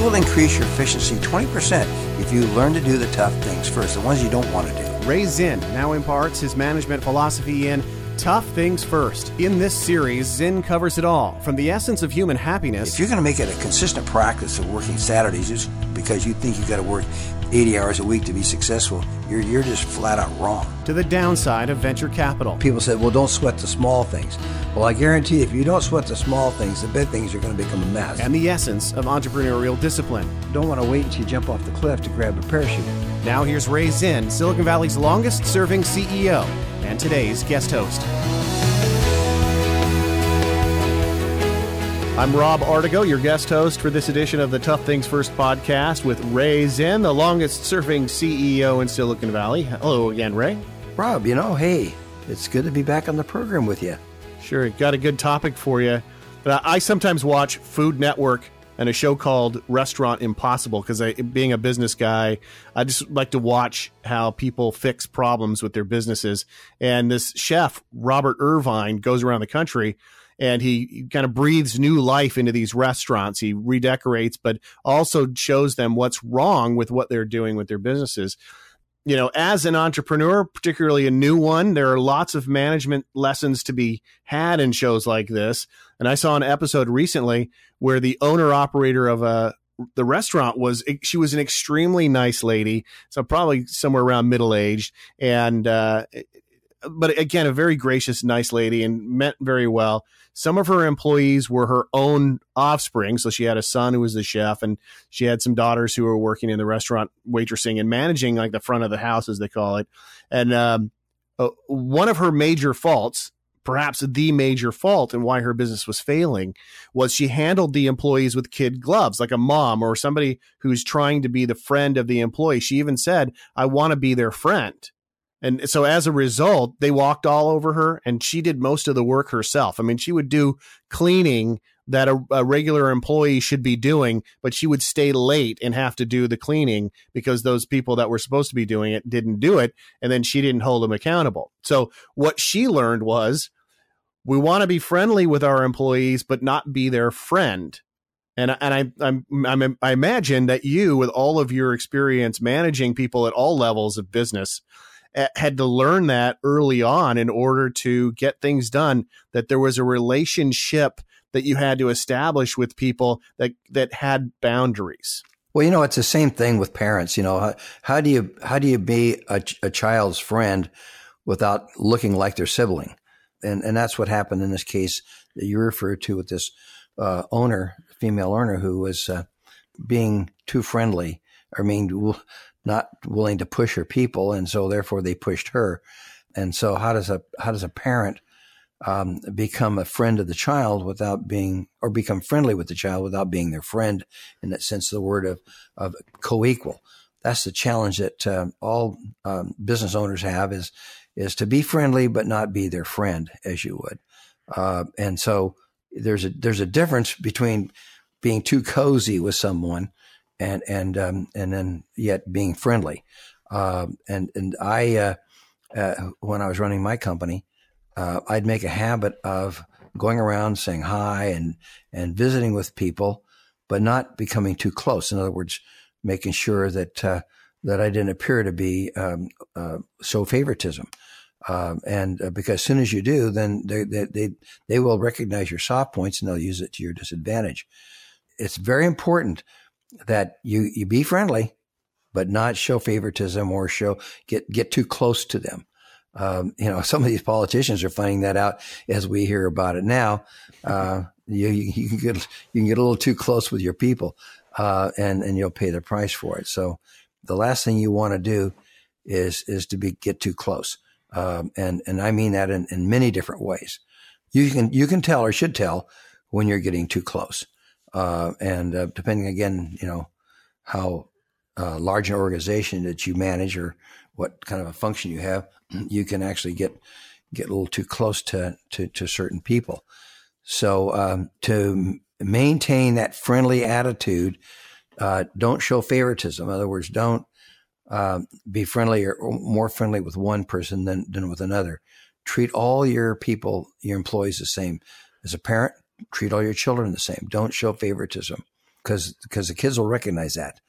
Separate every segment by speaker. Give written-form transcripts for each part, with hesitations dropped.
Speaker 1: will increase your efficiency 20% if you learn to do the tough things first, the ones you don't want to do.
Speaker 2: Ray Zinn now imparts his management philosophy in Tough Things First. In this series, Zinn covers it all, from the essence of human happiness.
Speaker 1: If you're going to make it a consistent practice of working Saturdays just because you think you got to work 80 hours a week to be successful, you're just flat out wrong.
Speaker 2: To the downside of venture capital.
Speaker 1: People said, well, don't sweat the small things. Well, I guarantee you, if you don't sweat the small things, the big things are going to become a mess.
Speaker 2: And the essence of entrepreneurial discipline.
Speaker 1: Don't want to wait until you jump off the cliff to grab a parachute.
Speaker 2: Now here's Ray Zinn, Silicon Valley's longest-serving CEO, and today's guest host. I'm Rob Artigo, your guest host for this edition of the Tough Things First podcast with Ray Zinn, the longest-serving CEO in Silicon Valley. Hello again, Ray.
Speaker 1: Rob, hey, it's good to be back on the program with you.
Speaker 2: Sure, got a good topic for you. I sometimes watch Food Network and a show called Restaurant Impossible because being a business guy, I just like to watch how people fix problems with their businesses. And this chef, Robert Irvine, goes around the country and he kind of breathes new life into these restaurants. He redecorates, but also shows them what's wrong with what they're doing with their businesses. You know, as an entrepreneur, particularly a new one, there are lots of management lessons to be had in shows like this. And I saw an episode recently where the owner-operator of the restaurant she was an extremely nice lady, so probably somewhere around middle-aged, and but again, a very gracious, nice lady and meant very well. Some of her employees were her own offspring. So she had a son who was the chef, and she had some daughters who were working in the restaurant, waitressing and managing like the front of the house, as they call it. And one of her major faults, perhaps the major fault and why her business was failing, was she handled the employees with kid gloves, like a mom or somebody who's trying to be the friend of the employee. She even said, I want to be their friend. And so as a result, they walked all over her and she did most of the work herself. I mean, she would do cleaning that a regular employee should be doing, but she would stay late and have to do the cleaning because those people that were supposed to be doing it didn't do it. And then she didn't hold them accountable. So what she learned was we want to be friendly with our employees, but not be their friend. And I imagine that you, with all of your experience managing people at all levels of business, had to learn that early on in order to get things done, that there was a relationship that you had to establish with people that had boundaries.
Speaker 1: Well, it's the same thing with parents. How do you be a child's friend without looking like their sibling? And that's what happened in this case that you referred to with this female owner who was being too friendly. I mean, not willing to push her people, and so therefore they pushed her. And so how does a parent become a friend of the child or become friendly with the child without being their friend, in that sense of the word of co-equal? That's the challenge that all business owners have is to be friendly but not be their friend, as you would. And so there's a difference between being too cozy with someone and then yet being friendly. And I, when I was running my company, I'd make a habit of going around saying hi and visiting with people, but not becoming too close. In other words, making sure that I didn't appear to be, show favoritism. Because as soon as you do, then they will recognize your soft points and they'll use it to your disadvantage. It's very important that you be friendly, but not show favoritism or get too close to them. Some of these politicians are finding that out as we hear about it now. You can get a little too close with your people, and you'll pay the price for it. So the last thing you want to do is to get too close. And I mean that in many different ways. You can tell or should tell when you're getting too close. And depending again, how large an organization that you manage or what kind of a function you have, you can actually get a little too close to certain people. So to maintain that friendly attitude, don't show favoritism. In other words, don't be friendly or more friendly with one person than with another. Treat all your people, your employees, the same. As a parent, treat all your children the same. Don't show favoritism, because the kids will recognize that,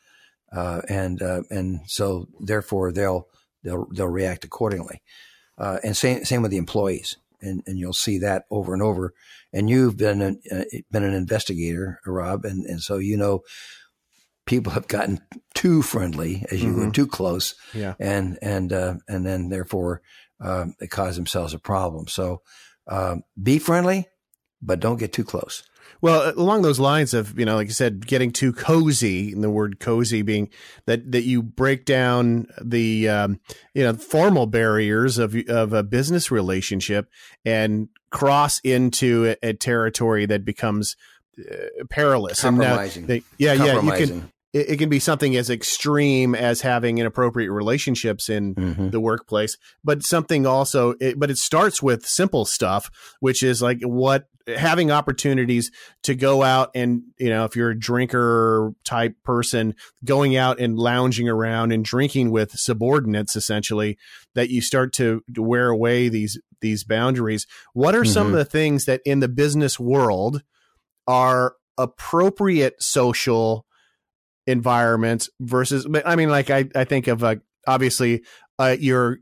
Speaker 1: and so therefore they'll react accordingly. And same with the employees, and you'll see that over and over. And you've been an investigator, Rob, and so people have gotten too friendly, as you would, too close, and then therefore they cause themselves a problem. So be friendly, but don't get too close.
Speaker 2: Well, along those lines of, like you said, getting too cozy, and the word cozy being that you break down the, formal barriers of a business relationship and cross into a territory that becomes perilous.
Speaker 1: Compromising.
Speaker 2: And it can be something as extreme as having inappropriate relationships in the workplace, but something also, but it starts with simple stuff, which is like having opportunities to go out and, if you're a drinker type person, going out and lounging around and drinking with subordinates, essentially, that you start to wear away these boundaries. What are some of the things that in the business world are appropriate social environments versus, I mean, like I think of obviously your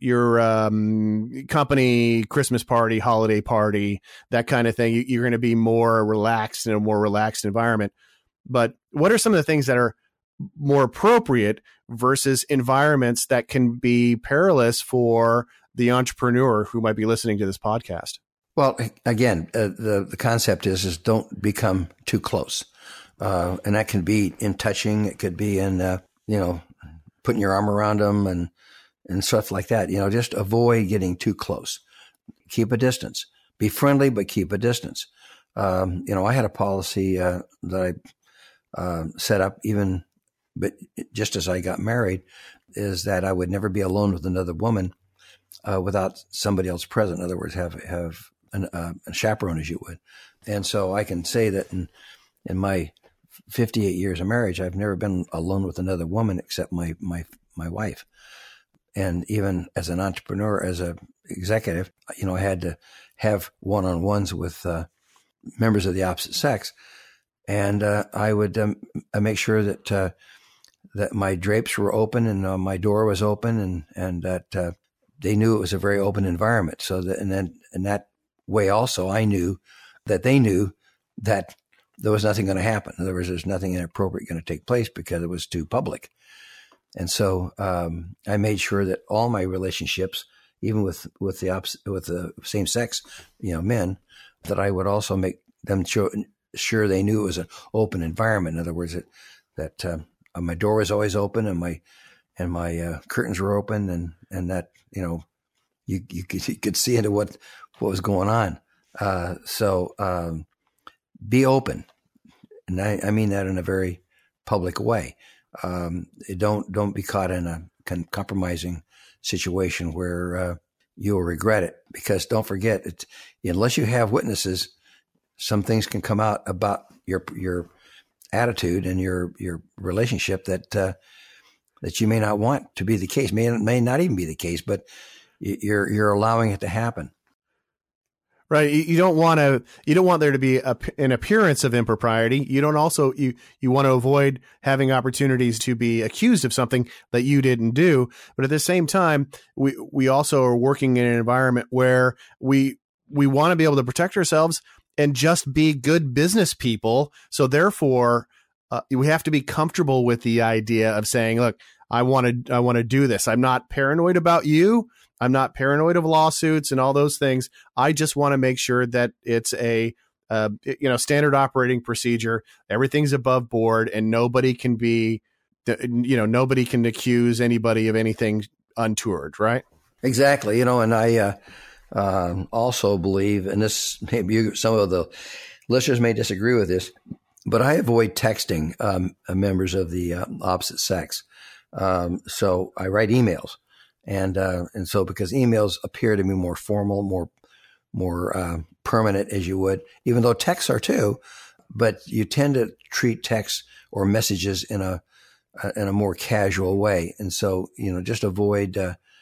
Speaker 2: company Christmas party, holiday party, that kind of thing. You're going to be more relaxed in a more relaxed environment. But what are some of the things that are more appropriate versus environments that can be perilous for the entrepreneur who might be listening to this podcast?
Speaker 1: Well, again, the concept is don't become too close. And that can be in touching. It could be in, putting your arm around them and stuff like that. Just avoid getting too close. Keep a distance. Be friendly, but keep a distance. I had a policy that I set up but just as I got married, is that I would never be alone with another woman without somebody else present. In other words, have a chaperone, as you would. And so I can say that in my 58 years of marriage, I've never been alone with another woman except my wife. And even as an entrepreneur, as a executive, I had to have one-on-ones with members of the opposite sex, and I would make sure that my drapes were open and my door was open, and that they knew it was a very open environment. So that in that way, also, I knew that they knew that there was nothing going to happen. In other words, there's nothing inappropriate going to take place because it was too public. And so I made sure that all my relationships, even with the same sex, men, that I would also make them sure they knew it was an open environment. In other words, that my door was always open and my curtains were open, and that you could see into what was going on. So be open, and I mean that in a very public way. Don't be caught in a compromising situation where you'll regret it. Because don't forget, unless you have witnesses, some things can come out about your attitude and your relationship that you may not want to be the case. May not even be the case, but you're allowing it to happen.
Speaker 2: Right. You don't want there to be an appearance of impropriety. You don't also, you want to avoid having opportunities to be accused of something that you didn't do. But at the same time, we also are working in an environment where we want to be able to protect ourselves and just be good business people. So therefore, we have to be comfortable with the idea of saying, look, I want to do this. I'm not paranoid about you. I'm not paranoid of lawsuits and all those things. I just want to make sure that it's a standard operating procedure. Everything's above board, and nobody can accuse anybody of anything untoward. Right? Exactly.
Speaker 1: And I also believe, and this maybe some of the listeners may disagree with this, but I avoid texting members of the opposite sex. So I write emails. And so because emails appear to be more formal, more permanent, as you would, even though texts are too, but you tend to treat texts or messages in a more casual way. And so, just avoid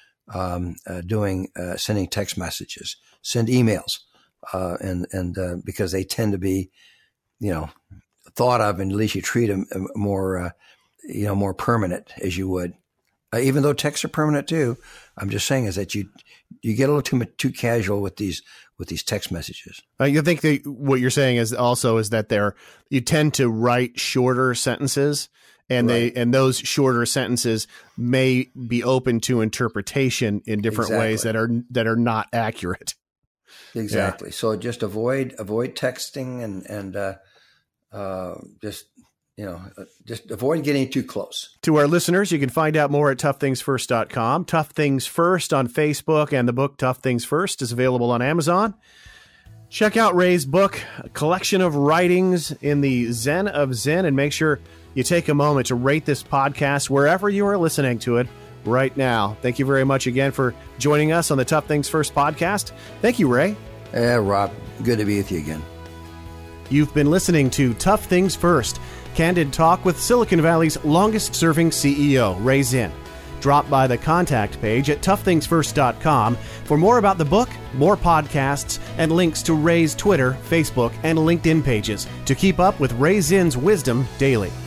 Speaker 1: sending text messages, send emails, and because they tend to be, thought of, and at least you treat them more, more permanent as you would. Even though texts are permanent too, I'm just saying is that you get a little too casual with these text messages.
Speaker 2: You think what you're saying is that you tend to write shorter sentences, and
Speaker 1: right.
Speaker 2: and those shorter sentences may be open to interpretation in different ways that are not accurate.
Speaker 1: Exactly. Yeah. So just avoid texting and just avoid getting too close.
Speaker 2: To our listeners, you can find out more at toughthingsfirst.com. Tough Things First on Facebook, and the book Tough Things First is available on Amazon. Check out Ray's book, a collection of writings in the Zen of Zen, and make sure you take a moment to rate this podcast wherever you are listening to it right now. Thank you very much again for joining us on the Tough Things First podcast. Thank you, Ray.
Speaker 1: Rob, good to be with you again.
Speaker 2: You've been listening to Tough Things First, candid talk with Silicon Valley's longest-serving CEO, Ray Zinn. Drop by the contact page at toughthingsfirst.com for more about the book, more podcasts, and links to Ray's Twitter, Facebook, and LinkedIn pages to keep up with Ray Zinn's wisdom daily.